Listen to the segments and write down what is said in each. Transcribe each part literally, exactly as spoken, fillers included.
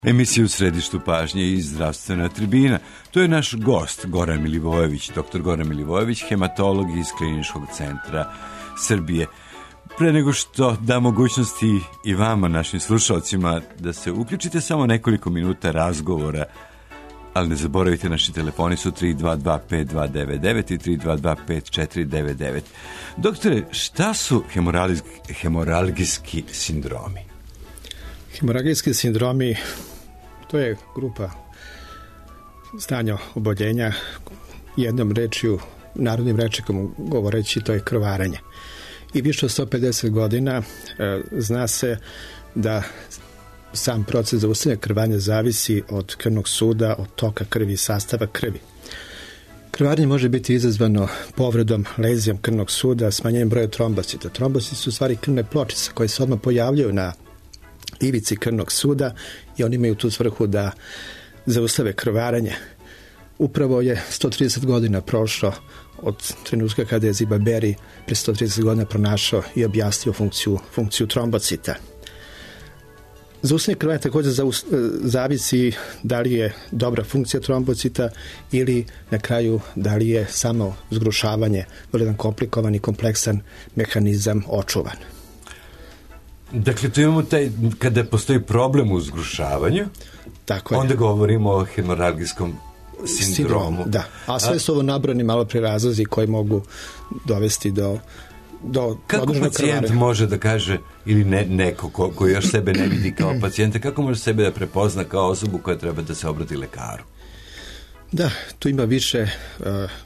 Emisija u središtu pažnje i zdravstvena tribina. To je naš gost, Goran Milivojević, doktor Goran Milivojević, hematolog iz Kliničkog centra Srbije. Pre nego što da mogućnosti i vama, našim slušalcima, da se uključite, samo nekoliko minuta razgovora, ali ne zaboravite, naši telefoni su tri dva dva pet dva devet devet i tri dva dva pet četiri devet devet. Doktore, šta su hemoragijski sindromi? Hemoragijski sindromi, to je grupa stanja oboljenja, jednom rečju, narodnim rečnikom govoreći, to je krvarenje. I više od sto pedeset godina e, zna se da sam proces zaustavljanja krvanja zavisi od krvnog suda, od toka krvi i sastava krvi. Krvarenje može biti izazvano povredom, lezijom krvnog suda, smanjenjem broja trombocita. Trombociti su u stvari krvne pločice koje se odmah pojavljaju na ivici krvnog suda i oni imaju tu svrhu da zaustave krvarenje. Upravo je sto trideset godina prošlo od trenutka kada je Ziba Beri pre sto trideset godina pronašao i objasnio funkciju, funkciju trombocita. Zaustavljanje krvanja također zavisi da li je dobra funkcija trombocita ili na kraju da li je samo zgrušavanje, vrlo jedan komplikovan i kompleksan mehanizam očuvan. Dakle, tu imamo taj, kada postoji problem u zgrušavanju, tako onda govorimo o hemoragijskom sindromu. Sindromu, da. A sve su ovo nabrani malo pre razlozi koji mogu dovesti do do kako pacijent krvarenja može da kaže, ili ne, neko ko, ko još sebe ne vidi kao pacijenta, kako može sebe da prepozna kao osobu koja treba da se obrati lekaru? Da, tu ima više uh,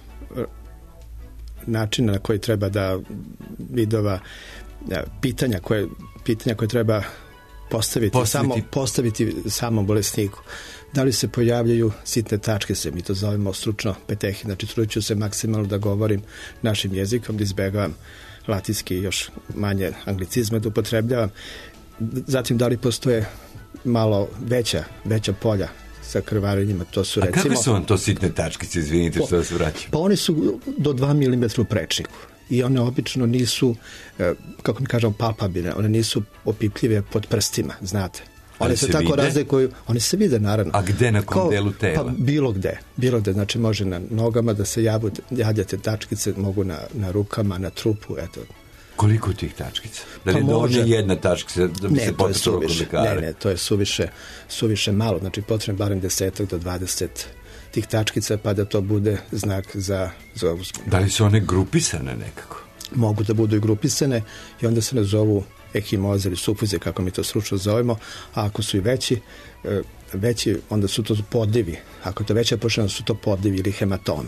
načina na koji treba da vidova uh, pitanja koje pitanja koje treba postaviti, postaviti. Samo, postaviti samom bolesniku. Da li se pojavljaju sitne tačke, se mi to zovemo stručno petehi, znači trudit ću se maksimalno da govorim našim jezikom, da izbegavam latinski, još manje anglicizme da upotrebljavam. Zatim, da li postoje malo veća, veća polja sa krvarenjima, to su recimo... A kakve su vam to sitne tačkice, izvinite što vas vraćam? Pa oni su do dva milimetra u prečniku i one obično nisu, kako mi kažemo, palpabilne, one nisu opipljive pod prstima, znate. One se, se tako razlikuju, one se vide naravno. A gde, na kom delu tela? Pa bilo gde, bilo gde, znači može na nogama da se javljate tačkice, mogu na, na rukama, na trupu, eto. Koliko tih tačkica? Da li pa je dovoljno jedna tačkica da bi ne, se potrčalo kod lekara? Ne, ne, to je suviše, suviše malo, znači potrebno barem desetak do dvadeset tih tačkica, pa da to bude znak za, za uzbunu. Da li su one grupisane nekako? Mogu da budu i grupisane i onda se nazovu ekimoze ili sufuze, kako mi to stručno zovemo, a ako su i veći, veći, onda su to podlivi. Ako je to veća površina, su to podlivi ili hematomi.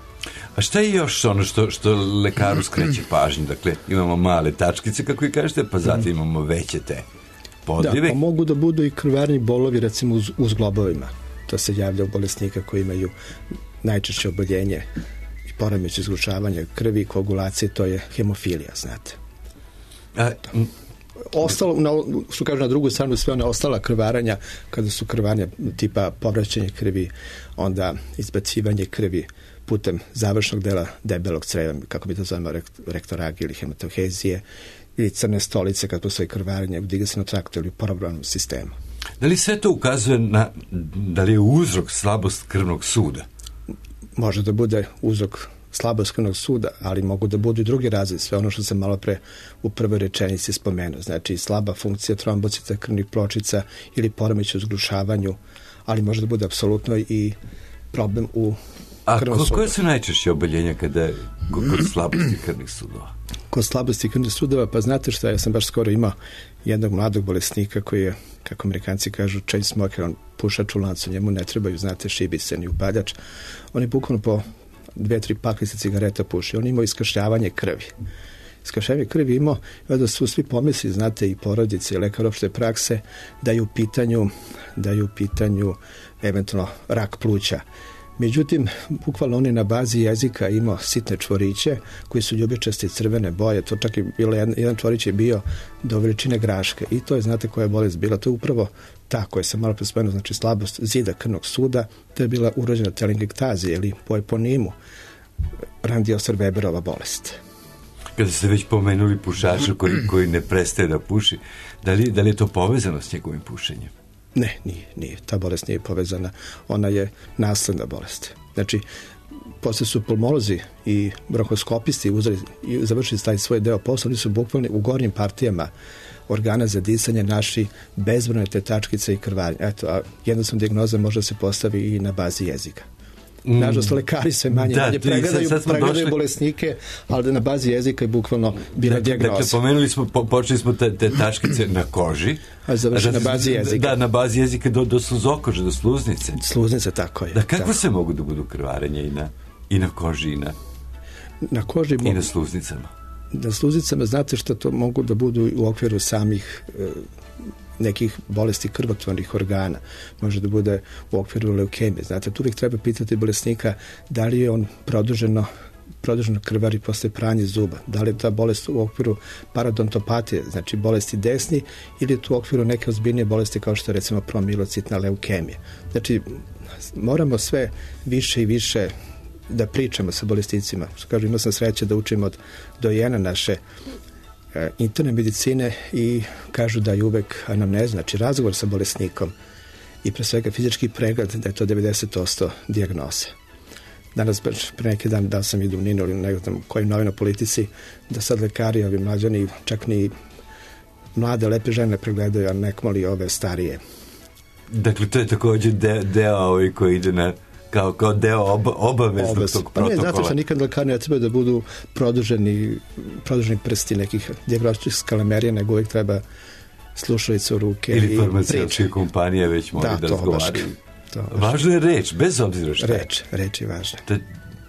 A šta je još ono što, što lekaru skreće pažnju? Dakle, imamo male tačkice, kako i kažete, pa zatim imamo veće te podlive. Da, pa mogu da budu i krvarni bolovi, recimo uz, uz globovima. To se javlja u bolesnika koji imaju najčešće oboljenje i poremećaj zgrušavanja krvi i koagulacije, to je hemofilija, znate. A, m- Ostalo, na, što kažu na drugu stranu, sve one ostala krvaranja, kada su krvaranja tipa povraćanje krvi, onda izbacivanje krvi putem završnog dela debelog creva, kako bi to zovemo rektoragije ili hematohezije, ili crne stolice kad postoji krvarenje u digestivnom traktu ili u probavnom sistemu. Da li sve to ukazuje na, da li je uzrok slabost krvnog suda? Može da bude uzrok slabost krvnog suda, ali mogu da budu i drugi razlozi, sve ono što sam malo pre u prvoj rečenici spomenuo, znači slaba funkcija trombocita, krvnih pločica ili poremećaj u zgrušavanju, ali može da bude apsolutno i problem u krvnom sudu. A koje su najčešće oboljenja kada kod slabosti krvnih sudova? Kod slabosti krvnih sudova, pa znate šta, ja sam baš skoro imao jednog mladog bolesnika koji je, kako Amerikanci kažu, chain smoker, on pušač u lancu, njemu ne trebaju, znate, šibice ni upaljač, on je bukvalno po dve, tri paklice cigareta puši. On imao iskašljavanje krvi. Iskašljavanje krvi imao, da su svi pomisli, znate, i porodice, i lekar opšte prakse, da je u pitanju, da je u pitanju eventualno rak pluća. Međutim, bukvalno on je na bazi jezika imao sitne čvoriće koji su ljubičaste crvene boje. To čak je bilo, jedan, jedan čvorić je bio do veličine graške. I to je, znate koja je bolest bila? To je upravo ta koja se malo prespomenuo, znači slabost zida krvnog suda. To je bila urođena telangiktazija ili po eponimu Randy-Oster-Weberova bolest. Kada ste već pomenuli pušača koji, koji ne prestaje da puši, da li, da li je to povezano s njegovim pušenjem? Ne, nije, nije. Ta bolest nije povezana. Ona je nasledna bolest. Znači, posle su pulmolozi i bronhoskopisti uzeli i završili taj svoj deo posla, oni su bukvalno u gornjim partijama organa za disanje naši bezbrojne te tačkice i krvarenje. Eto, a jednostavna dijagnoza može se postavi i na bazi jezika. Nažalost, lekari sve manje da, manje pregledaju, pregledaju došli... bolesnike, ali na bazi jezika je bukvalno bila dijagnoza. Dakle, pomenuli smo, po, počeli smo te, te tačkice na koži. A završi na bazi jezika. Da, na bazi jezika do, do sluzokože, do sluznice. Sluznice, tako je. Da, kako tako. se mogu da budu krvarenje i na, i na koži i na, na koži i na sluznicama? Na sluznicama, znate što to mogu da budu u okviru samih e, nekih bolesti krvotvornih organa. Može da bude u okviru leukemije. Znate, tu uvijek treba pitati bolesnika da li je on produženo produženo krvari posle pranja zuba. Da li je ta bolest u okviru paradontopatije, znači bolesti desni, ili je tu u okviru neke ozbiljnije bolesti kao što je recimo promilocitna leukemija. Znači, moramo sve više i više da pričamo sa bolesnicima. Kažu, imao sam sreće da učim od dojena naše e, interne medicine i kažu da je uvek anamneza, znači razgovor sa bolesnikom i pre svega fizički pregled, da je to devedeset posto dijagnoze. Danas, pre neki dan, da sam idu u Ninu ili ne znam kojim novina politici, da sad lekari, ovi mlađani, čak ni mlade, lepe žene pregledaju, a nekmoli ove starije. Dakle, to je također de, deo ovaj koji ide na kao, kao deo oba, obaveznog Obaz. tog protokola. Pa ne, zato što nikad lekari ne treba da budu produženi, produženi prsti nekih dijagnostičkih skalamerija, nego uvijek treba slušalice u ruke ili i farmaceutske kompanije već moraju da, da razgovaraju. Važno je reč, bez obzira što je. Reč, reč je važna. Te,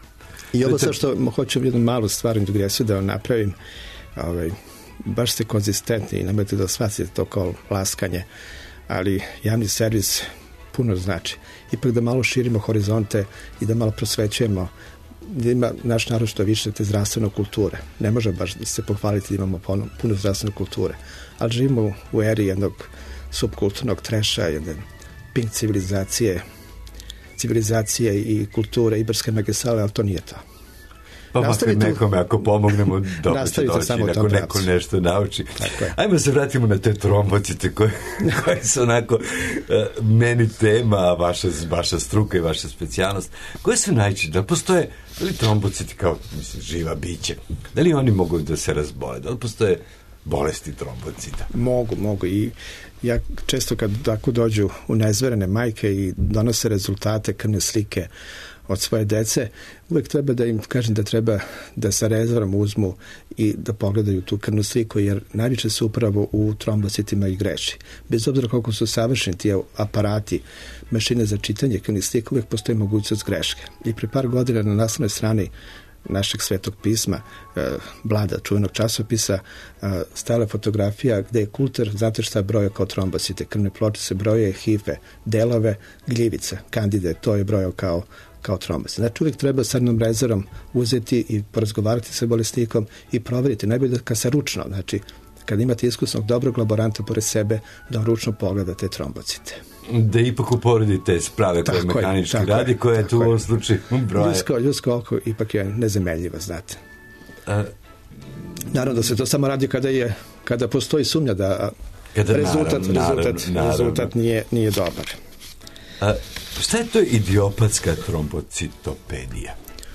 I ovo sad što hoću jednu malu stvarnu digresiju da napravim, ovaj, baš ste konzistentni i nemojte da shvatite to kao laskanje, ali javni servis puno znači. Ipak da malo širimo horizonte i da malo prosvećujemo, da ima naš narod što više te zdravstvene kulture. Ne može baš da se pohvaliti da imamo puno, puno zdravstvene kulture, ali živimo u eri jednog subkulturnog treša, jedne pink civilizacije, civilizacije i kulture Iberske magistrale, ali to nije to. Pa makar nekome, ako pomognemo, dobro će doći, ako neko nešto nauči. Ajmo se vratimo na te trombocite koje, koje su onako uh, meni tema, vaša, vaša struka i vaša specijalnost. Koje su najčešće? Da postoje, da li trombociti kao, mislim, živa biće? Da li oni mogu da se razboje? Da li postoje bolesti trombocita? Mogu, mogu i ja često kad tako dođu u nezverene majke i donose rezultate krvne slike od svoje dece, uvek treba da im kažem da treba da sa rezervom uzmu i da pogledaju tu krvnu sliku, jer najviše se upravo u trombocitima i greši. Bez obzira koliko su savršeni ti aparati, mašine za čitanje krvnih slika, uvek postoji mogućnost greške. I pre par godina na naslovnoj strani našeg svetog pisma, Blada, čuvenog časopisa, stajala fotografija gde je kulter, znate šta broja kao trombocite, krvne pločice broje, hife, delove, gljivice, kandide, to je brojao kao kao trombocit. Znači uvijek treba sa jednom rezervom uzeti i porazgovarati sa bolesnikom i proveriti. Najbolje da kad se ručno, znači kad imate iskusnog dobrog laboranta pored sebe, da ručno pogledate trombocite. Da ipak uporedite sprave koje mehanički radi, koje je tu u ovom slučaju broje. Ljudsko, ljudsko oko ipak je nezameljivo, znate. A, Naravno da se to samo radi kada je kada postoji sumnja da kada rezultat, naravno, rezultat, naravno. rezultat nije, nije dobar. A, šta je to idiopatska trombocitopedija?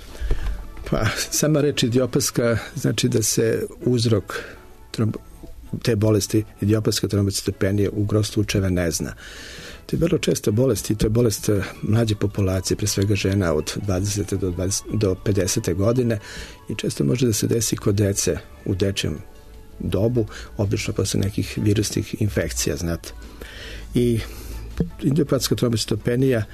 Pa, sama reč idiopatska znači da se uzrok trombo, te bolesti, idiopatska trombocitopedija, u gro slučajeva ne zna. To je vrlo često bolest i to je bolest mlađe populacije, pre svega žena od dvadesete do, dvadeset, do pedesete godine i često može da se desi kod dece u dečjem dobu, obično posle nekih virusnih infekcija, znate. I idiopatska trombocitopedija,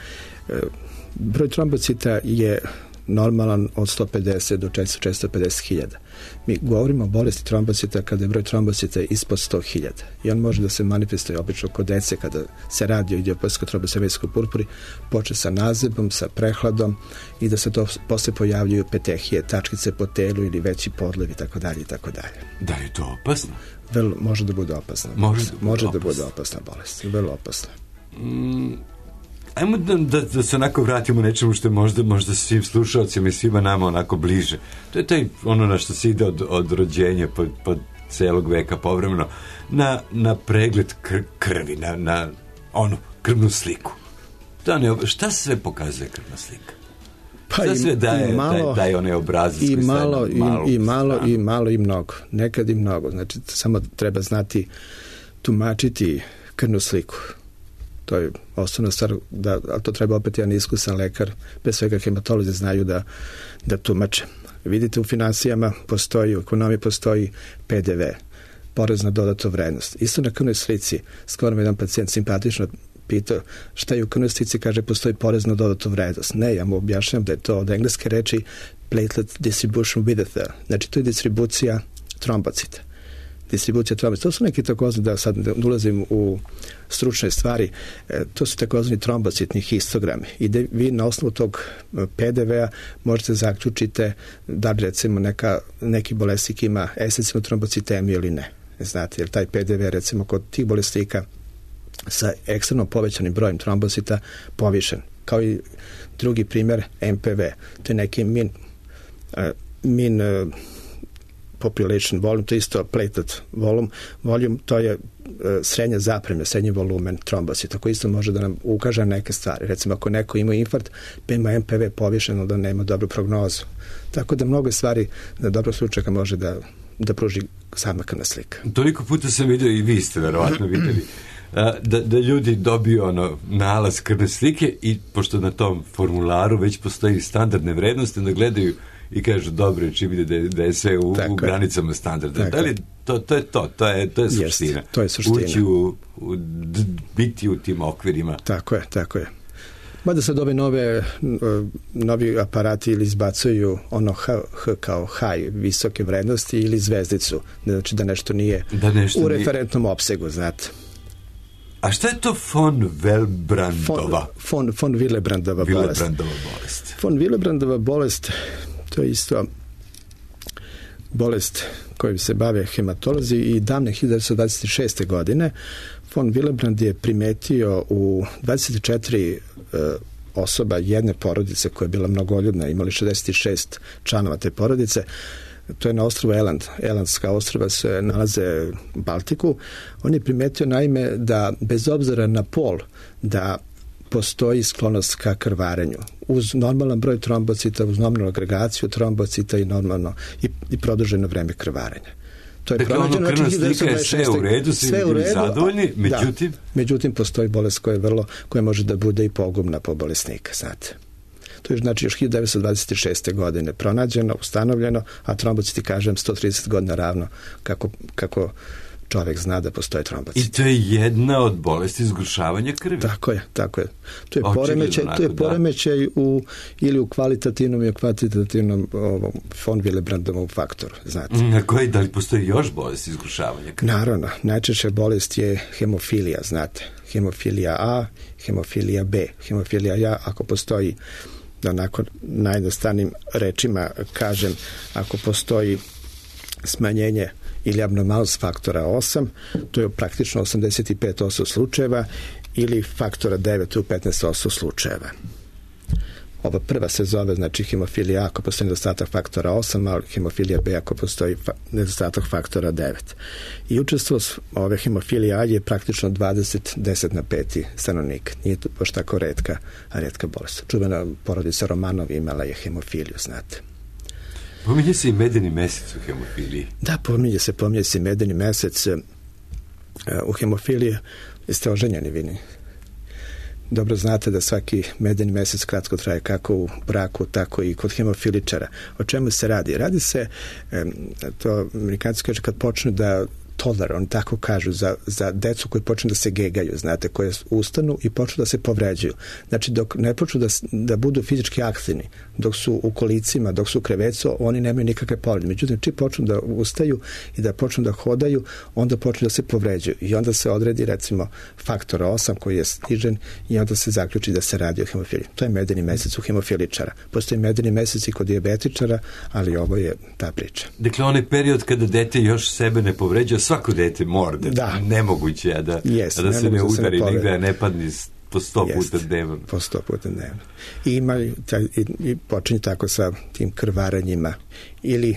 broj trombocita je normalan od sto pedeset do četiristo pedeset hiljada. Mi govorimo o bolesti trombocita kada je broj trombocita ispod sto hiljada. I on može da se manifestuje obično kod dece kada se radi o idiopatskoj trombocitopedijskoj purpuri, poče sa nazebom, sa prehladom i da se to posle pojavljuju petehije, tačkice po telu ili veći podlev i tako dalje i tako dalje. Da li je to opasno? Vrlo, može da bude opasna. Može da bude, može opasna. da bude opasna bolest. Vrlo opasna. Mm. Ajmo da, da, da se onako vratimo nečemu što je možda, možda svim slušalcima i svima nama onako bliže. To je taj ono na što se ide od, od rođenja po, po celog veka povremeno na, na pregled kr, krvi, na, na ono, krvnu sliku. To ne, šta sve pokazuje krvna slika? Pa šta sve daje, i malo, daje onaj obrazac? I malo, i, malo, i, malo i malo i mnogo. Nekad i mnogo. Znači, samo treba znati tumačiti krvnu sliku. To je osnovna stvar, da, ali to treba opet jedan iskusan lekar, bez svega hematolozi znaju da, da tumače. Vidite, u finansijama postoji, u ekonomiji postoji P D V, porez na dodatu vrednost. Isto na krvnoj slici, skoro mi jedan pacijent simpatično pitao šta je u krvnoj slici, kaže postoji porez na dodatu vrednost. Ne, ja mu objašnjam da je to od engleske reči platelet distribution width, znači to je distribucija trombocita. Distribucija trombocita. To su neki takozvani, da sad ne ulazim u stručne stvari, to su takozvani trombocitni histogrami. I da vi na osnovu tog P D V-a možete zaključite da li recimo neka, neki bolesnik ima esencijalnu trombocitemiju ili ne. Znate, jer taj P D V recimo kod tih bolesnika sa ekstremno povećanim brojem trombocita povišen. Kao i drugi primjer M P V. To je neki min, uh, min uh, population volume, to je isto platelet volume. Volume, to je uh, srednja zapremlja, srednji volumen trombocita, koji isto može da nam ukaže neke stvari. Recimo, ako neko ima infarkt, pa ima M P V povišeno, da nema dobru prognozu. Tako da mnogo stvari na dobro slučajka može da, da pruži sama krvna slika. Toliko puta sam vidio, i vi ste verovatno videli, Da, da ljudi dobiju ono nalaz krvne slike i pošto na tom formularu već postoji standardne vrednosti, da gledaju i kažu dobro, čim vide da je, da je sve u, u granicama standarda. Da li to, to je to, to je, to je suština. Jest, to je suština. Ući u, u, biti u tim okvirima. Tako je, tako je. Mada sad ove nove, novi aparati ili izbacuju ono H, H kao high, visoke vrednosti ili zvezdicu, znači da nešto nije da nešto u referentnom nije... opsegu, znate. A šta je to von Willebrandova? Von, von Willebrandova bolest. bolest. Von Willebrandova bolest, to je isto bolest kojom se bave hematolozi i davne hiljadu devetsto dvadeset šeste. godine von Willebrand je primetio u dvadeset četiri uh, osoba jedne porodice koja je bila mnogoljudna, imali šezdeset šest članova te porodice. To je na ostrvu Eland. Elandska ostrva se nalaze u Baltiku. On je primetio naime da bez obzira na pol da postoji sklonost ka krvarenju. Uz normalan broj trombocita, uz normalnu agregaciju trombocita i normalno i, i produženo vreme krvarenja. To je dakle, ono krvna slika je sve u redu, svi sve u redu, zadovoljni, međutim... Da, međutim, postoji bolest koja je vrlo, koja može da bude i pogubna po bolesnika, znate. To je znači još hiljadu devetsto dvadeset šeste. godine pronađeno, ustanovljeno, a trombociti, kažem, sto trideset godina ravno kako, kako čovjek zna da postoje trombociti. I to je jedna od bolesti zgrušavanja krvi. Tako je, tako je. To je poremećaj, to je poremećaj u, ili u kvalitativnom i u kvantitativnom ovom von Willebrandovom faktoru, znate. Na koji, da li postoji još bolesti zgrušavanja krvi? Naravno, najčešća bolest je hemofilija, znate. Hemofilija A, hemofilija B. Hemofilija A, ako postoji, da nakon najjednostavnijim rečima kažem, ako postoji smanjenje ili abnormalnost faktora osam, to je praktično osamdeset pet posto slučajeva, ili faktora devet u petnaest posto slučajeva. Ova prva se zove, znači, hemofilija A ako postoji nedostatak faktora osam, a hemofilija B ako postoji fa- nedostatak faktora devet. I učestvost ove hemofilije A je praktično dvadeset, deset na pet stanovnika. Nije to baš tako redka, a redka bolest. Čuvena porodica Romanov imala je hemofiliju, znate. Pominje se i medeni mesec u hemofiliji. Da, pominje se, pominje se i medeni mesec. U hemofiliji jeste oženjeni, vini. Dobro znate da svaki medeni mesec kratko traje kako u braku, tako i kod hemofiličara. O čemu se radi? Radi se, to Amerikanci kaže, kad počnu da toler, oni tako kažu, za, za decu koji počnu da se gegaju, znate, koje ustanu i počnu da se povređuju. Znači, dok ne počnu da, da budu fizički aktivni, dok su u kolicima, dok su u krevecu, oni nemaju nikakve povrede. Međutim, čim počnu da ustaju i da počnu da hodaju, onda počnu da se povređuju. I onda se odredi, recimo, faktor osam koji je snižen i onda se zaključi da se radi o hemofiliji. To je medeni mesec u hemofiličara. Postoji medeni mesec i kod dijabetičara, ali ovo je ta priča. Dakle, onaj period kada dete još sebe ne povređuje, svako dete mora da, da. nemoguće je da, yes, da se ne udari, da negde ne padne po sto yes, puta dnevno. Po sto puta dnevno. I, ima, taj, i, i počinje tako sa tim krvarenjima ili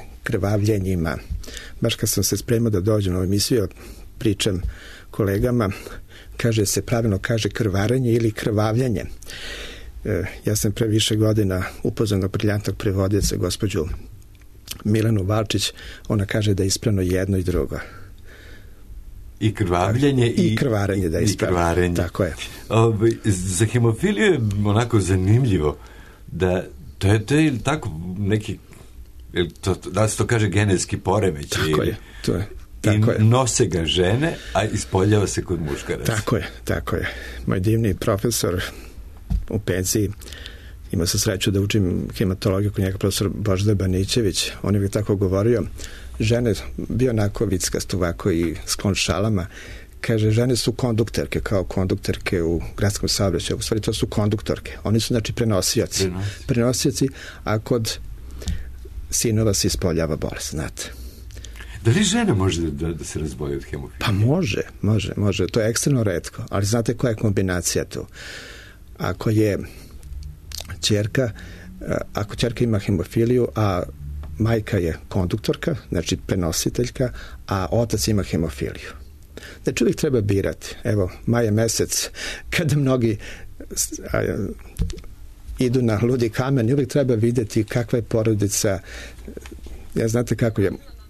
krvavljenjima. Baš kad sam se spremao da dođem na ovu emisiju, pričam kolegama, kaže se, pravilno kaže krvarenje ili krvavljanje. E, ja sam pre više godina upoznao briljantnog prevodioca, gospođu Milanu Valčić, ona kaže da je ispravno jedno i drugo. I krvavljenje i, i krvarenje, da je ispravno. Tako je. Ove, za hemofiliju je onako zanimljivo da to je, to je tako neki, to, da se to kaže genetski poremećaj. Tako je, to je. Tako I je. nose ga žene, a ispoljava se kod muškaraca. Tako je, tako je. Moj divni profesor u penziji, imao sam sreću da učim hematologiju kod njega, profesor Božidar Banićević, on je tako govorio, žene, bio onako vickasto ovako i sklon šalama, kaže, žene su konduktorke, kao konduktorke u gradskom saobraćaju, u stvari to su konduktorke, oni su znači prenosioci, Prenos. prenosioci, a kod sinova se ispoljava bolest, znate. Da li žena može da, da se razboji od hemofilije? Pa može, može, može, to je ekstremno retko, ali znate koja je kombinacija tu? Ako je ćerka, ako ćerka ima hemofiliju, a majka je konduktorka, znači prenositeljka, a otac ima hemofiliju. Znači uvijek treba birati. Evo, maj je mesec, kada mnogi a, idu na ludi kamen, uvijek treba vidjeti kakva je porodica, ja znate kako je,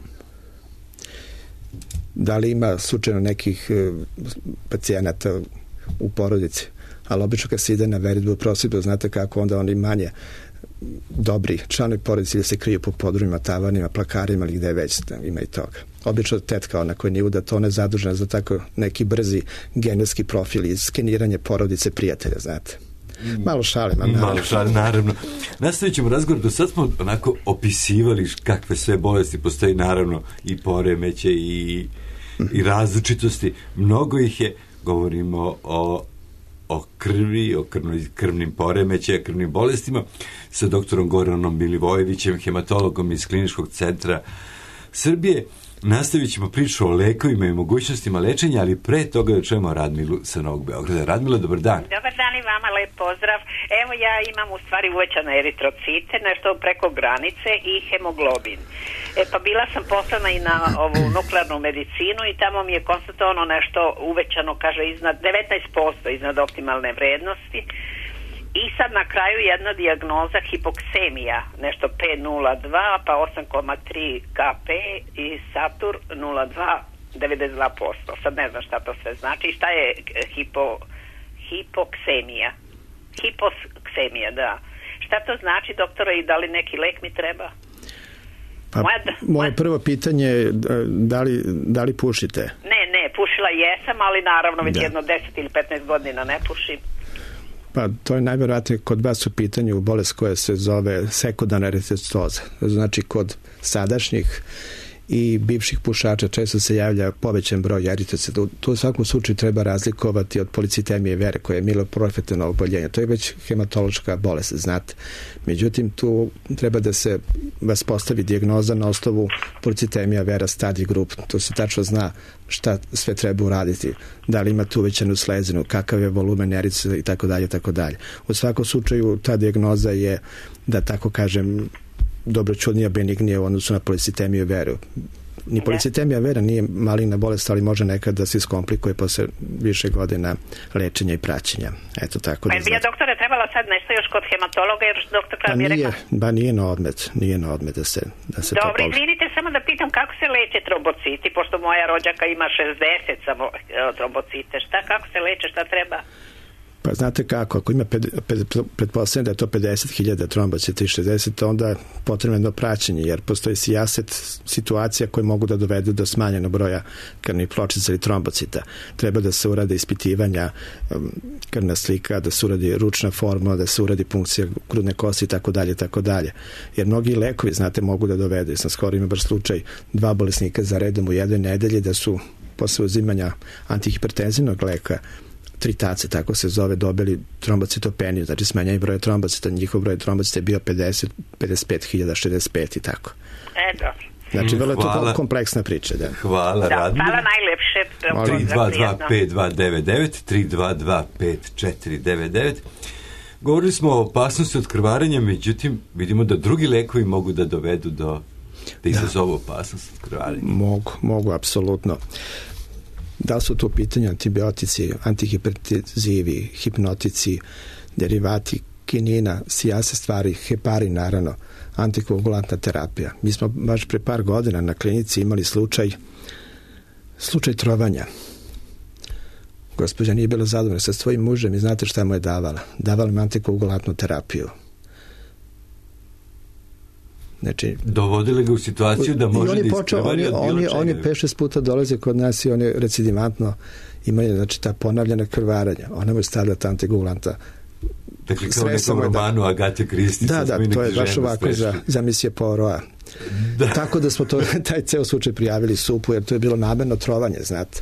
da li ima slučajno nekih pacijenata u porodici, ali obično kad se ide na veritbu prosvjetu, znate kako onda oni manje dobri članovi porodice ili se kriju po podrumima, tavanima, plakarima ili gde već ima i toga. Obično tetka ona koja nije udata, ona je zadužena za tako neki brzi genetski profil i skeniranje porodice prijatelja, znate. Malo šale, ma naravno. Malo šale, naravno. Nastavit ćemo razgovor, do sad smo onako opisivali kakve sve bolesti postoji, naravno i poremeće i, i različitosti. Mnogo ih je, govorimo o o krvi, o krvnoj, krvnim poremećajima, krvnim bolestima, sa doktorom Goranom Milivojevićem, hematologom iz Kliničkog centra Srbije. Nastavit ćemo priču o lekovima i mogućnostima lečenja, ali pre toga da čujemo Radmilu sa Novog Beograda. Radmila, dobar dan. Dobar dan i vama, lep pozdrav. Evo ja imam u stvari uvećane eritrocite, nešto preko granice i hemoglobin. E pa bila sam poslana i na ovu nuklearnu medicinu i tamo mi je konstatovano nešto uvećano, kaže, iznad devetnaest posto iznad optimalne vrednosti. I sad na kraju jedna dijagnoza hipoksemija, nešto P nula dva, pa osam zarez tri K P i Satur nula dva, devedeset dva posto. Sad ne znam šta to sve znači. Šta je hipo, hipoksemija? Hipoksemija, da. Šta to znači, doktore, i da li neki lek mi treba? Pa, moja, moje moja... prvo pitanje je da li, da li pušite? Ne, ne, pušila jesam, ali naravno već jedno deset ili petnaest godina ne pušim. Pa to je najvjerojatnije kod vas u pitanju bolest koja se zove sekundarna eritrocitoza. Znači kod sadašnjih i bivših pušača često se javlja povećan broj eritrocita. To u svakom slučaju treba razlikovati od policitemije vere koja je mieloproliferativno oboljenje. To je već hematološka bolest, znate. Međutim, tu treba da se vas postavi dijagnoza na osnovu policitemija vera stadij grup. To se tačno zna šta sve treba uraditi. Da li imate uvećanu slezinu, kakav je volumen eritrocita i tako dalje, tako dalje. U svakom slučaju ta dijagnoza je, da tako kažem, dobročudnija, benignija u odnosu na policitemiju veru. Ni policitemija vera nije maligna bolest, ali može nekad da se iskomplikuje posle više godina lečenja i praćenja. Eto tako. Pa je bi ja, doktore, trebala sad nešto još kod hematologa, jer doktor kada mi je rekao... Ba nije na odmet, nije na odmet da se, da se Dobro, izvinite, samo da pitam kako se leče trombociti, pošto moja rođaka ima šezdeset samo trombocite. Šta, kako se leče, šta treba? Pa znate kako, ako ima, pretpostavljam da je to pedeset hiljada trombocita i šezdeset, onda potrebno jedno praćenje, jer postoji sijaset situacija koje mogu da dovedu do smanjenog broja krvnih pločica ili trombocita. Treba da se urade ispitivanja, krvna slika, da se uradi ručna forma, da se uradi punkcija grudne kosti i tako dalje, tako dalje. Jer mnogi lekovi, znate, mogu da dovedu. Sam skoro imao baš slučaj dva bolesnika za redom u jednoj nedelji da su posle uzimanja antihipertenzivnog leka tritace, tako se zove, dobili trombocitopeniju, znači smanjenje broja trombocita, njihov broj trombocita je bio pedeset, pedeset pet hiljada, šezdeset pet i tako. E, dobro. Znači, vrlo je to kompleksna priča. Da. Hvala, da, Radmila. Hvala najlepše. tri dva dva pet dva devet devet, tri dva dva pet četiri devet devet. Govorili smo o opasnosti od krvarenja, međutim, vidimo da drugi lekovi mogu da dovedu do, da izazovu opasnost od krvarenja. Mogu, mogu, apsolutno. Da li su to pitanje antibiotici, antihipertenzivi, hipnotici, derivati kinina, sijase stvari, heparin naravno, antikoagulantna terapija. Mi smo baš pre par godina na klinici imali slučaj slučaj trovanja. Gospođa nije bila zadovoljna sa svojim mužem i znate šta mu je davala? Davala mu antikoagulantnu terapiju. Znači, dovodili ga u situaciju da može da iskrvari od bilo čega. On je pet šest puta dolaze kod nas i on je recidivantno imaju, znači, ta ponavljena krvaranja. Ona mu je stavljala ta antikoagulanta. Dakle, kao nekom romanu Agate Kristi. Da, da, to je baš ovako za, za misije Poirota. Da. Tako da smo to, taj ceo slučaj prijavili supu, jer to je bilo namerno trovanje, znate.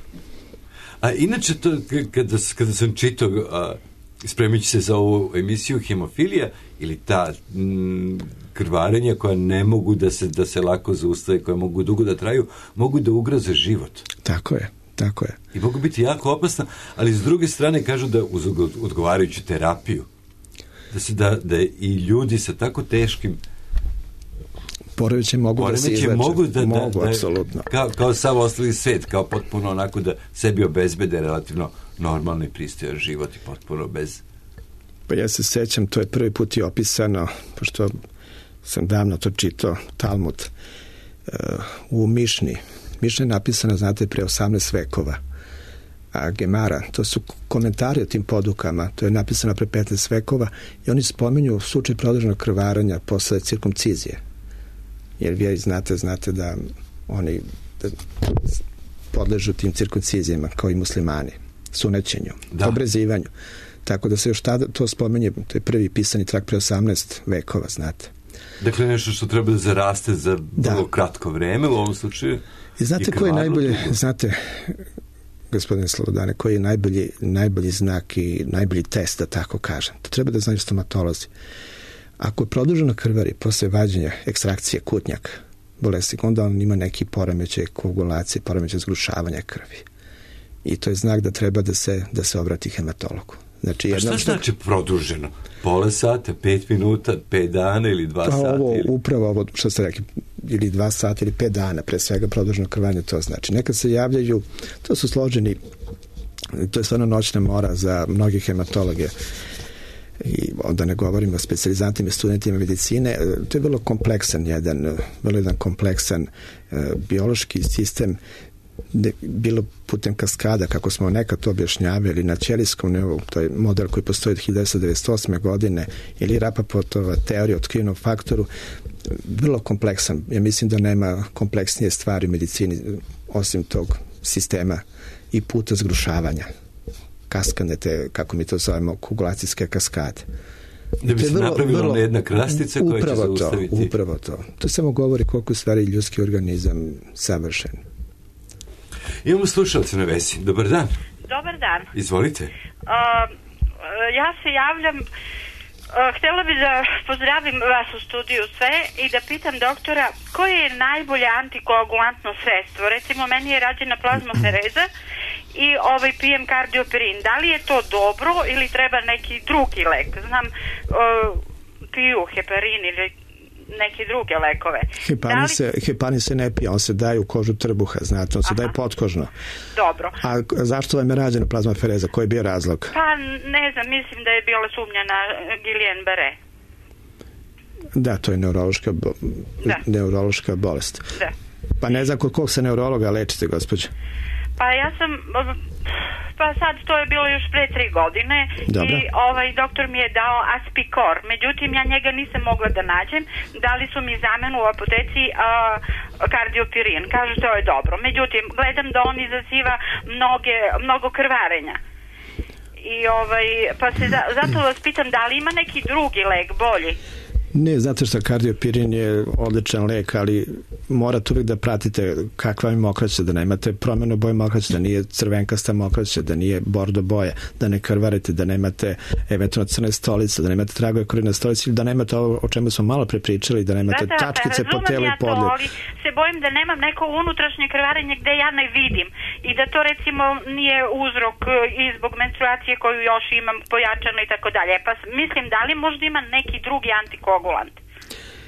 A inače, to, kada, kada sam čitao, a, spremići se za ovu emisiju, hemofilija ili ta m, krvarenja koja ne mogu da se, da se lako zaustave, koja mogu dugo da traju, mogu da ugroze život. Tako je. Tako je. I mogu biti jako opasna, ali s druge strane kažu da uz odgovarajuću terapiju, da se da, da i ljudi sa tako teškim poremećaj mogu da se izleče. Mogu, da, mogu da, apsolutno. Kao, kao sav ostali svet, kao potpuno onako da sebi obezbede relativno normalno i pristojan život i potpuno bez... Pa ja se sećam, to je prvi put i opisano, pošto sam davno to čitao, Talmud, uh, u Mišni. Mišna je napisana, znate, pre osamnaest vekova. A Gemara, to su komentari o tim podukama, to je napisano pre petnaest vekova i oni spomenju slučaj produženog krvaranja posle cirkumcizije. Jer vi znate, znate da oni da podležu tim cirkumcizijama kao i muslimani, sunećenju, da. Obrezivanju. Tako da se još tada to spomenje, to je prvi pisani trak pre osamnaest vekova, znate. Dakle, nešto što treba da zaraste za vrlo kratko vreme u ovom slučaju. I znate koji je najbolje, dugo. Znate, gospodine Slobodane, koji je najbolji, najbolji znak i najbolji test, da tako kažem. To treba da znaju stomatolozi. Ako je produženo krvari posle vađenja ekstrakcije kutnjaka bolesti, onda on ima neki poremećaj koagulacije, poremećaj zgrušavanja krvi. I to je znak da treba da se, da se obrati hematologu. Znači, pa šta znači produženo? Pola sata, pet minuta, pet dana ili dva pa sata? Ovo, ili... Upravo ovo što ste rekli, ili dva sata ili pet dana, pre svega produženo krvanje, to znači. Nekad se javljaju, to su složeni, to je stvarno noćna mora za mnogi hematologe, i onda ne govorimo o specijalizantima i studentima medicine. To je vrlo kompleksan jedan, vrlo jedan kompleksan uh, biološki sistem, bilo putem kaskada, kako smo nekad to objašnjavali na ćelijskom nivou, to je model koji postoji od hiljadu devetsto devedeset osme godine, ili Rapaportova teorija o otkrivenom faktoru, vrlo kompleksan. Ja mislim da nema kompleksnije stvari u medicini osim tog sistema i puta zgrušavanja. Kaskane, te, kako mi to zovemo, koagulacijske kaskade. Da bi se napravila jedna krastica koja će zaustaviti. Upravo to. To samo govori koliko je stvari ljudski organizam savršen. Imamo slušalce na vezi. Dobar dan. Dobar dan. Izvolite. Uh, ja se javljam, uh, htjela bi da pozdravim vas u studiju sve i da pitam doktora koje je najbolje antikoagulantno sredstvo. Recimo, meni je rađena plazmafereza i ovaj pijem kardioperin. Da li je to dobro ili treba neki drugi lek? Znam, uh, piju heparin ili neke druge lekove. Heparin, li... se, heparin se ne pije, on se daje u kožu trbuha, znate, on se Aha. daje potkožno. Dobro. A zašto vam je rađena plazmafereza? Koji je bio razlog? Pa ne znam, mislim da je bila sumnja na Guillain-Barré. Da, to je neurološka, bo... neurološka bolest. Da. Pa ne znam kod kog se neurologa lečite, gospođa? Pa ja sam, pa sad to je bilo još pre tri godine. Dobre. I ovaj doktor mi je dao Aspicor, međutim ja njega nisam mogla da nađem, dali su mi zamenu u apoteci a, kardiopirin, kažu to je dobro, međutim gledam da on izaziva mnoge, mnogo krvarenja. I ovaj, pa se za, zato vas pitam da li ima neki drugi lek bolji? Ne, znate što, kardiopirin je odličan lek, ali morate uvijek da pratite kakva je mokraća, da nemate promjenu boje mokraća, da nije crvenkasta mokraća, da nije bordo boje, da ne krvarite, da nemate eventualno crne stolice, da nemate tragove korine stolice, ili da nemate ovo o čemu smo malo prepričali, da nemate da, da, tačkice po telu i podlju. Ali se bojim da nemam neko unutrašnje krvarenje gde ja ne vidim i da to recimo nije uzrok i zbog menstruacije koju još imam pojačano i tako dalje. Pa mislim, da li možda ima neki drugi antikoagulant?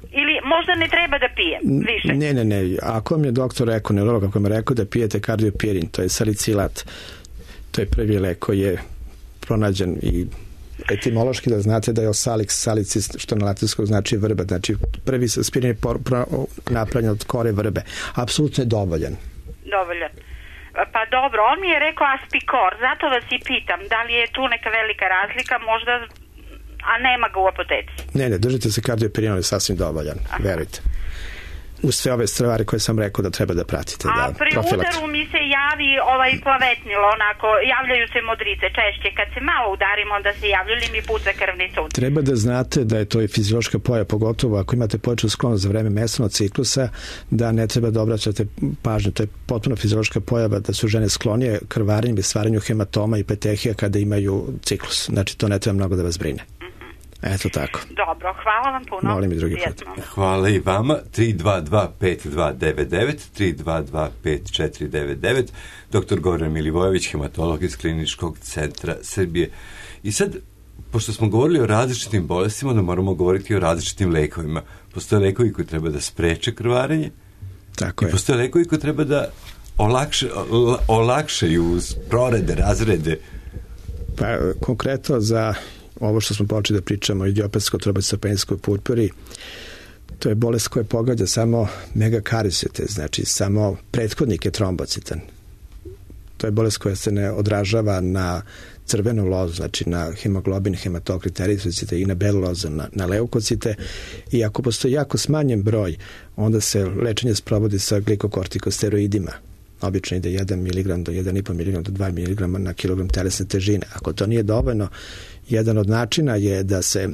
Ili možda ne treba da pijem više? Ne, ne, ne. Ako vam je doktor rekao, neurolog, ako vam je rekao da pijete kardiopirin, to je salicilat, to je prvi lek koji je pronađen i etimološki da znate da je osalix salicis, što na latinskog znači vrba, znači prvi aspirin je napravljen od kore vrbe. Apsolutno je dovoljan. Dovoljan. Pa dobro, on mi je rekao Aspicor, zato vas i pitam, da li je tu neka velika razlika, možda, a nema ga u apoteci? Ne, ne, držite se kardiopirina, je sasvim dovoljan, aha, verujte. Uz sve ove stvari koje sam rekao da treba da pratite. A da, pri profilakt. udaru mi se javi ovaj plavetnilo, onako, javljaju se modrice češće. Kad se malo udarim, onda se javljaju li mi puca krvnica. Treba da znate da je to i fiziološka pojava, pogotovo ako imate pojačanu sklonost za vreme menstrualnog ciklusa, da ne treba da obraćate pažnju. To je potpuno fiziološka pojava da su žene sklonije krvarenjem i stvaranju hematoma i petehija kada imaju ciklus. Znači, to ne treba mnogo da vas brine. Eto tako. Dobro, hvala vam puno. Molim i drugi put. Hvala i vama. tri dva dva pet dva devet devet, tri dva dva pet četiri devet devet. doktor Goran Milivojević, hematolog iz Kliničkog centra Srbije. I sad, pošto smo govorili o različitim bolestima, onda moramo govoriti o različitim lekovima. Postoje lekovi koji treba da spreče krvarenje. Tako je. I postoje lekovi koji treba da olakše, olakšaju prorede, razrede. Pa, konkretno za ovo što smo počeli da pričamo o idiopatsko-trombocitopenijskoj purpuri, to je bolest koja pogađa samo megakarisite, znači samo prethodnik je trombocitan. To je bolest koja se ne odražava na crvenu lozu, znači na hemoglobin, hematokrit, eritrocite i na belu lozu, na, na leukocite. I ako postoji jako smanjen broj, onda se lečenje sprovodi sa glikokortikosteroidima. Obično ide jedan miligram do jedan i po miligram do dva miligrama na kilogram telesne težine. Ako to nije dovoljno, jedan od načina je da se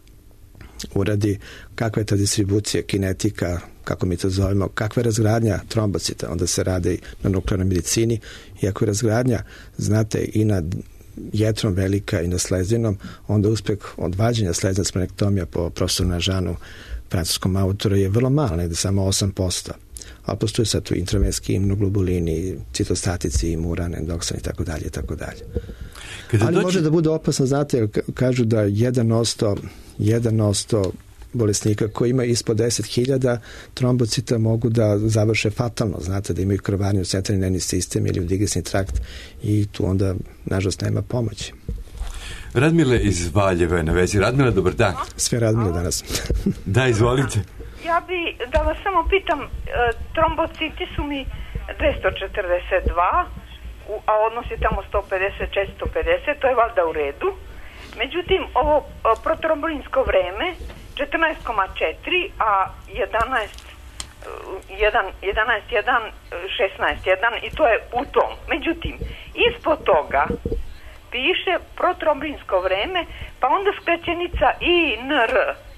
uradi kakva je ta distribucija, kinetika, kako mi to zovemo, kakva je razgradnja trombocita. Onda se radi na nuklearnoj medicini i ako je razgradnja, znate, i na jetrom velika i na slezdinom, onda uspeh odvađanja slezna splenektomija po profesoru Nažanu, francuskom autoru, je vrlo malo, negde samo osam posto. A postoje sad tu intravenski imunoglobulini, citostatici, imuran, endoksan i tako dalje, tako dalje. Ali doći... može da bude opasno, znate, jer kažu da jedan odsto bolesnika koji ima ispod deset hiljada trombocita mogu da završe fatalno, znate, da imaju krvarnje u centralni nervni sistem ili u digesni trakt i tu onda, nažalost, nema pomoći. Radmile iz Valjeva je na vezi. Radmile, dobar dan. Sve Radmile danas. Da, izvolite. Ja bi, da vas samo pitam, e, trombociti su mi dvesta četrdeset dva, u, a odnos je tamo sto pedeset četiristo pedeset, to je valjda u redu. Međutim, ovo o, protrombolinsko vreme, četrnaest zarez četiri, a jedanaest, jedan, jedanaest, jedan, šesnaest, jedan i to je u tom. Međutim, ispod toga piše protrombolinsko vreme, pa onda skraćenica I N R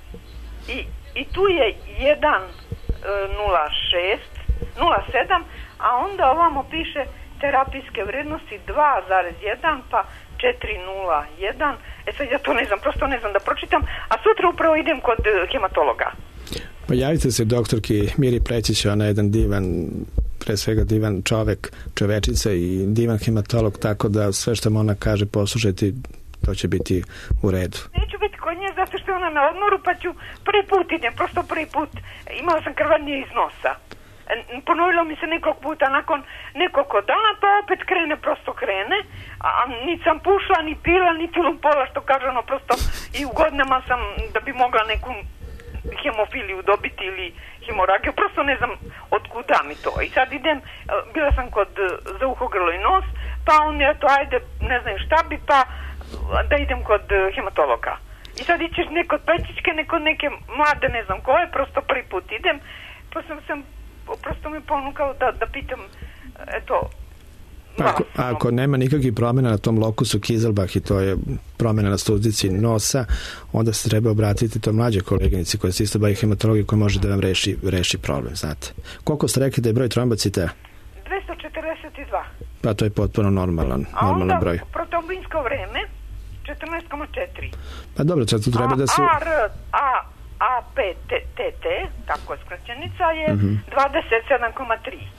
i I tu je jedan nula šest, nula sedam, a onda ovamo piše terapijske vrednosti dva zarez jedan pa četiri nula jedan. E sad ja to ne znam, prosto ne znam da pročitam, a sutra upravo idem kod hematologa. Pa javite se doktorki Miri Prećić, ona je jedan divan, pre svega divan čovek, čovečica i divan hematolog, tako da sve što mu ona kaže poslušajte, to će biti u redu. Neću biti kod nje zato što je ona na odmoru, pa ću prvi put idem, prosto prvi put imala sam krvarnje iz nosa. Ponovilo mi se nekog puta nakon nekoliko dana, pa opet krene, prosto krene, a niti sam pušla, ni pila, niti lumpola, što kaže ono, prosto i u godinama sam da bi mogla neku hemofiliju dobiti ili hemoragiju, prosto ne znam otkuda mi to. I sad idem, bila sam kod za uho, grlo i nos, pa on je to, ajde, ne znam šta bi, pa da idem kod hematologa. I sad ićeš ne kod Pećičke, ne kod neke mlade, ne znam koje, prosto prvi put idem, pa sam, sam prosto me ponukao da, da pitam, eto, Ako, ako nema nikakvih promjena na tom lokusu Kizelbach i to je promjena na sluznici nosa, onda se treba obratiti to mlađe koleginici koja se isto bavi hematologiju koja može da vam reši, reši problem, znate. Koliko ste rekli da je broj trombocita? dvesta četrdeset dva. Pa to je potpuno normalan, normalan broj. A onda protombinsko vreme četrnaest zarez četiri. Pa dobro, sad tu treba a, da su... A, R, A, A, P, T, T, T, tako je skraćenica, je uh-huh. dvadeset sedam zarez tri.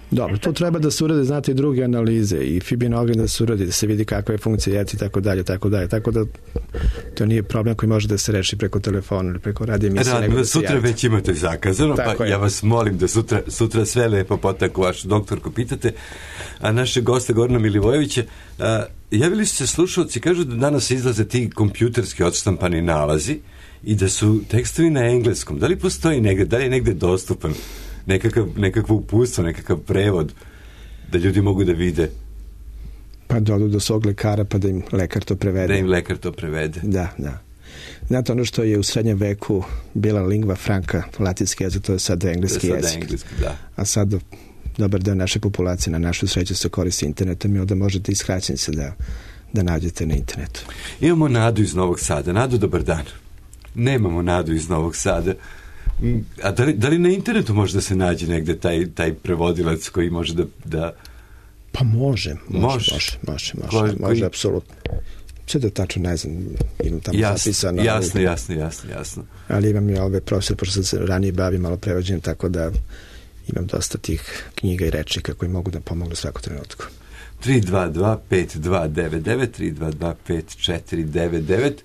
Dobro, tu treba da se urade, znate, i druge analize i fibrinogen da se uradi, da se vidi kakva je funkcija jeci i tako dalje, tako dalje, tako da to nije problem koji može da se reši preko telefona ili preko radio emisije. Radno, da sutra već imate zakazano, tako pa je. Ja vas molim da sutra, sutra sve lepo potaku vašu doktorku pitate, a naše goste Gorana Milivojevića, a, javili su se slušalci, kažu da danas izlaze ti kompjuterski odštampani nalazi i da su tekstovi na engleskom. Da li postoji negde, da li je negde dostupan nekakav, nekakvo uputstvo, nekakav prevod da ljudi mogu da vide? Pa dodu do svog lekara pa da im lekar to prevede. Da im lekar to prevede. Da, da. Znate, ono što je u srednjem veku bila lingva franca, latinski jezik, to je sad engleski jezik. Sada engleski, da. A sad dobar deo naše populacije na našu sreću se koristi internetom i onda možete i skraćenice da, da nađete na internetu. Imamo Nadu iz Novog Sada. Nadu, dobar dan. Nemamo Nadu iz Novog Sada. A da li, da li na internetu može da se nađe negde taj, taj prevodilac koji može da... da... Pa može, može, može, može, može, Ko, može, koji... apsolutno. Sve da tačno ne znam, imam tamo jasno, zapisano. Jasno, ali, jasno, jasno, jasno. Ali imam i ove profesor, pošto se ranije bavim malo prevođenjem, tako da imam dosta tih knjiga i rečnika koji mogu da pomognu svaku trenutku. tri dva dva pet dva devet devet, tri dva dva pet četiri devet devet.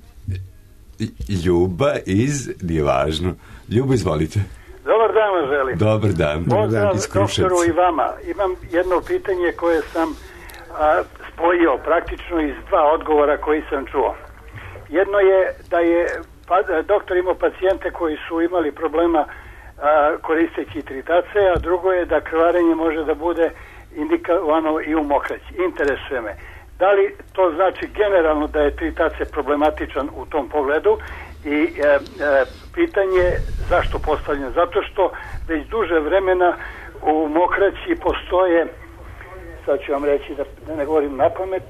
Ljuba iz, nije važno. Ljuba, izvolite. Dobar dan vam želim. Dobar dan. Pozdrav doktoru i vama. Imam jedno pitanje koje sam a, spojio praktično iz dva odgovora koji sam čuo. Jedno je da je pa, doktor imao pacijente koji su imali problema a, koristeći tritace, a drugo je da krvarenje može da bude indikovano i u mokraći. Interesuje me. Da li to znači generalno da je tritace problematičan u tom pogledu i e, e, pitanje zašto postavljam? Zato što već duže vremena u mokraći postoje, sad ću vam reći da, da ne govorim na pamet,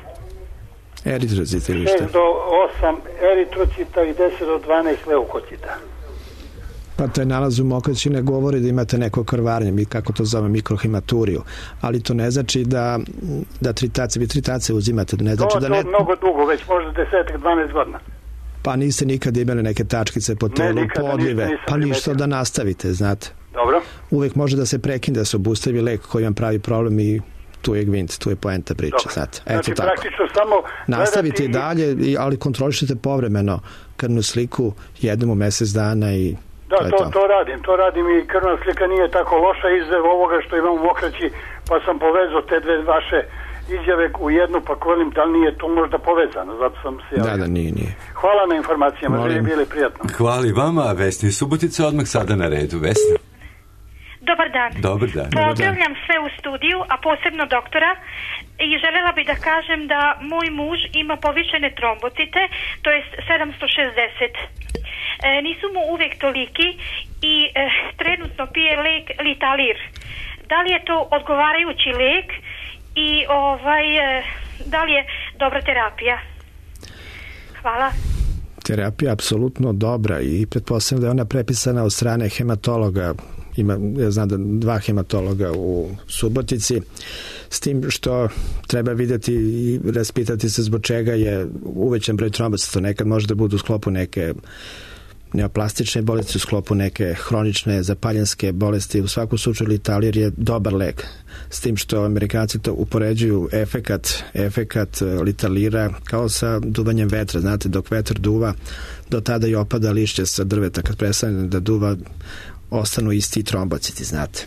eritrocita ili šta? šest do osam eritrocita i deset do dvanaest leukocita. Pa taj nalaz u mokraći ne govori da imate neko krvarenje, mi kako to zove mikrohematuriju, ali to ne znači da, da tritace, vi tritace uzimate, ne znači to, da to ne... mnogo dugo, već možda deset do dvanaest godina. Pa niste nikad imali neke tačkice po telu, ne, podlive, nisam, nisam pa ništa primetio. Da nastavite, znate. Dobro. Uvijek može da se prekine, da se obustavi lek koji vam pravi problem i tu je gvint, tu je poenta priča. Znate. Eto znači, tako. praktično samo nastavite i gledati... dalje, ali kontrolišite povremeno krvnu sliku jednom u mesec dana i da, to, to, to. to radim, to radim i krvna slika nije tako loša izve ovoga što imam u mokraći, pa sam povezao te dve vaše izjave u jednu, pa kolim da li nije to možda povezano, zato sam se javio. Da, da, nije, nije. Hvala na informacijama, želi bili prijatno. Hvala i vama, a Vesni Subotica odmah sada na redu. Vesna. Dobar dan. Dobar dan. Pozdravljam sve u studiju, a posebno doktora, i želela bih da kažem da moj muž ima povišene trombocite, to je sedamsto šezdeset. E, nisu mu uvek toliki i e, trenutno pije lek Litalir. Da li je to odgovarajući lek i ovaj, e, da li je dobra terapija? Hvala. Terapija je apsolutno dobra i pretpostavljam da je ona prepisana od strane hematologa. Ima, ja znam da dva hematologa u Subotici, s tim što treba vidjeti i raspitati se zbog čega je uvećan broj trombocita. Nekad može da budu u sklopu neke neoplastične bolesti, u sklopu neke hronične zapaljenske bolesti. U svakom slučaju Litalir je dobar lek, s tim što Amerikanci to upoređuju efekat, efekat Litalira kao sa duvanjem vetra. Znate, dok vetar duva, do tada i opada lišće sa drveta. Kad prestane da duva, ostanu isti trombociti, znate.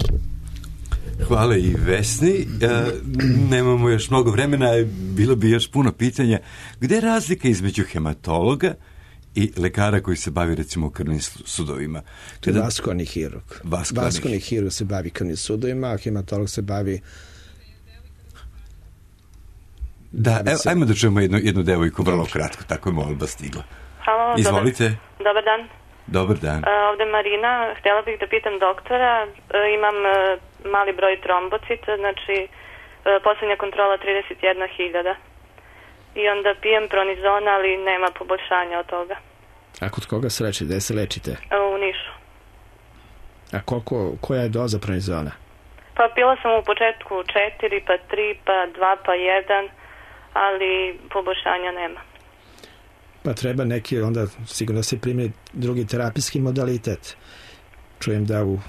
Hvala i Vesni. E, nemamo još mnogo vremena, bilo bi još puno pitanja. Gde je razlika između hematologa i lekara koji se bavi recimo krvnim sudovima? Kada... Vaskularni hirurg. Vaskularni... Vaskularni hirurg se bavi krvnim sudovima, a hematolog se bavi... Da, evo, ajmo da čujemo jednu, jednu devojku vrlo kratko, tako je molba stigla. Halo, izvolite. Dobar, dobar dan. Dobar dan. Uh, ovde Marina, htjela bih da pitam doktora, uh, imam uh, mali broj trombocita, znači uh, posljednja kontrola trideset jedna hiljada. I onda pijem pronizon, ali nema poboljšanja od toga. A kod koga se leči? Gde se lečite? Uh, u Nišu. A koliko, koja je doza pronizona? Pa pila sam u početku četiri, pa tri, pa dva, pa jedan, ali poboljšanja nema. Pa treba neki, onda sigurno se primi drugi terapijski modalitet. Čujem da u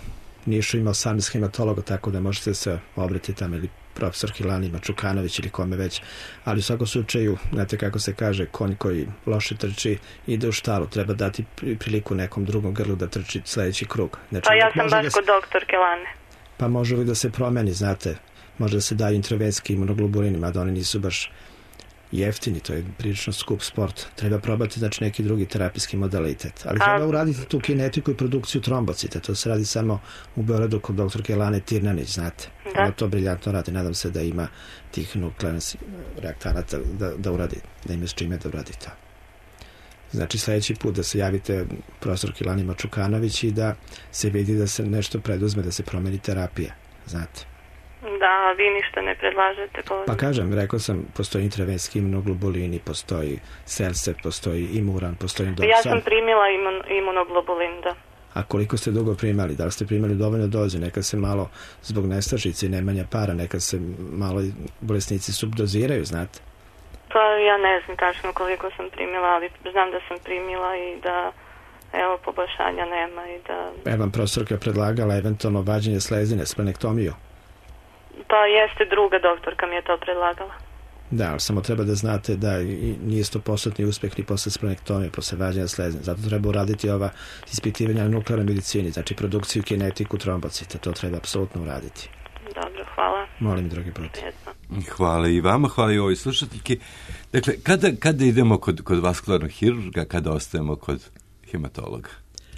Nišu ima osamnaest hematologa, tako da možete se obrati tamo ili profesor Hilanima Čukanović ili kome već, ali u svakom slučaju, znate kako se kaže, konj koji loše trči ide u štalu, treba dati priliku nekom drugom grlu da trči sledeći krug. Znači, pa ja sam baš da se, kod doktorke Lane. Pa može li da se promeni, znate, može da se daju intravenski imunoglobulini, mada oni nisu baš jeftini, to je prilično skup sport. Treba probati, znači, neki drugi terapijski modalitet. Ali treba A... uraditi tu kinetiku i produkciju trombocita. To se radi samo u Beogradu kod doktorke Lane Tirnanić, znate. Da. Ona to briljantno radi. Nadam se da ima tih nuklearnih reaktanata da, da uradi, da ima s čime da uradi to. Znači, sljedeći put da se javite profesorki Lanima Čukanović i da se vidi da se nešto preduzme, da se promeni terapija, znate. Da, vi ništa ne predlažete? Po... Pa kažem, rekao sam, postoji intravenski imunoglobulini, postoji Selce, postoji Imuran, postoji Doxan. Ja sam primila imun, imunoglobulin, da. A koliko ste dugo primali? Da li ste primali dovoljno doze? Nekad se malo, zbog nestašice i nemanja para, nekad se malo bolesnici subdoziraju, znate? Pa ja ne znam tačno koliko sam primila, ali znam da sam primila i da, evo, poboljšanja nema i da... Evo vam profesorka predlagala eventualno vađenje slezine, splenektomiju. Pa jeste, druga doktorka mi je to predlagala. Da, ali samo treba da znate da nije sto posto uspeh ni posle splenektomije, posle vađenja slezine. Zato treba uraditi ova ispitivanja na nuklearnoj medicini, znači produkciju, kinetiku, trombocita. To treba apsolutno uraditi. Dobro, hvala. Molim, drugi put. Hvala i vama, hvala i ovoj slušateljki. Dakle, kada, kada idemo kod, kod vaskularnog hirurga, kada ostajemo kod hematologa?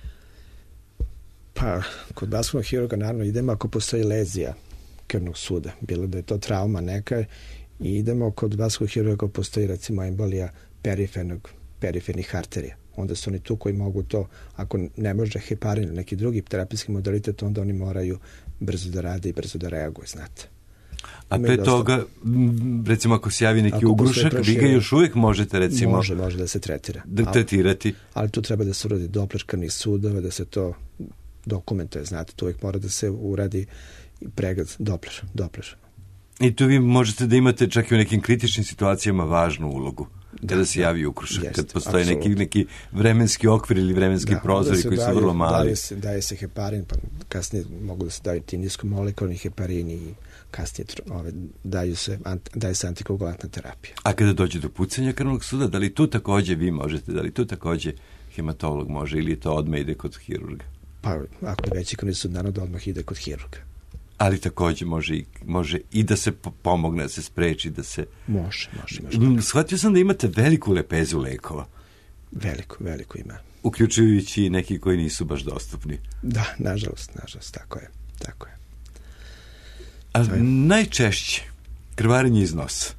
Pa, kod vaskularnog hirurga naravno idemo ako postoji lezija krvnog suda, bilo da je to trauma neka, i idemo kod vaskularnog hirurga ako postoji recimo embolija perifernog, perifernih arterija. Onda su oni tu koji mogu to, ako ne može heparin ili neki drugi terapijski modalitet, onda oni moraju brzo da rade i brzo da reaguju, znate. A pre dosta... toga, recimo ako se javi neki ako ugrušak, vi ga još uvijek možete recimo... Može, može da se tretira. Da tretirati. Ali, ali tu treba da se uradi Doppler krvnih sudova, da se to dokumentuje, znate, tu uvijek mora da se uradi pregled Doppler, Doppler. I tu vi možete da imate čak i u nekim kritičnim situacijama važnu ulogu. Da, kada se javi ukrušak, jest, kad postoje neki, neki vremenski okvir ili vremenski da, prozori koji daje, su vrlo mali. Daje se, daje se heparin, pa kasnije mogu da se daju ti niskomolekulni heparini i kasnije ove, daju se, daje se antikoagulantna terapija. A kada dođe do pucanja krvnog suda, da li tu takođe vi možete, da li tu takođe hematolog može ili to odmah ide kod hirurga? Pa ako je veći krvni sud, naravno da odmah ide kod hirurga. Ali takođe može i, može i da se pomogne, da se spreči, da se... Može, može. može. Shvatio sam da imate veliku lepezu lekova. Veliku, veliku ima. Uključujući i neki koji nisu baš dostupni. Da, nažalost, nažalost, tako je. Tako je. A je... najčešće krvarenje iz nosa.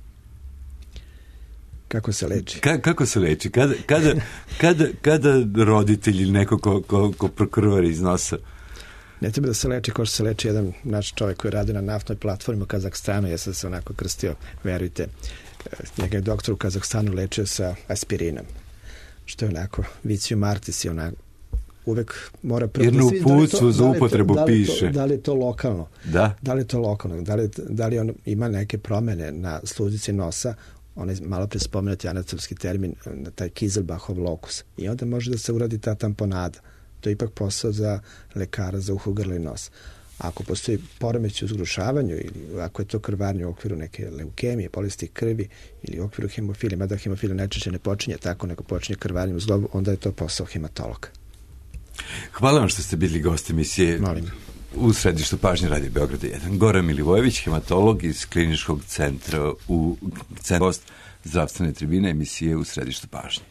Kako se leči? Ka, kako se leči? Kada, kada, kada, kada roditelj ili neko ko, ko, ko prokrvari iz nosa? Ne treba da se leči kao što se leči jedan naš čovjek koji radi na naftnoj platformi u Kazahstanu. Ja sam se onako krstio, verujte. Njega je doktor u Kazahstanu lečio sa aspirinom. Što je onako vicium artis i onako uvek mora prvo... Jednu upucu za upotrebu da piše. To, da li je to lokalno? Da. Da li je to lokalno? Da li, da li on ima neke promene na sluznici nosa? Onaj malo pre spomenuti anatomski termin, taj Kieselbachov lokus. I onda može da se uradi ta tamponada. To je ipak posao za lekara za uho, grlo i nos. Ako postoji poremećaj u zgrušavanju ili ako je to krvarnje u okviru neke leukemije, bolesti krvi ili u okviru hemofilije, mada hemofilija najčešće ne počinje tako, nego počinje krvarnjem u zglobu, onda je to posao hematologa. Hvala vam što ste bili gost emisije. Molim. U središtu pažnje Radio Beograda jedan. Goran Milivojević, hematolog iz kliničkog centra u centru zdravstvene tribine emisije U središtu pažnje.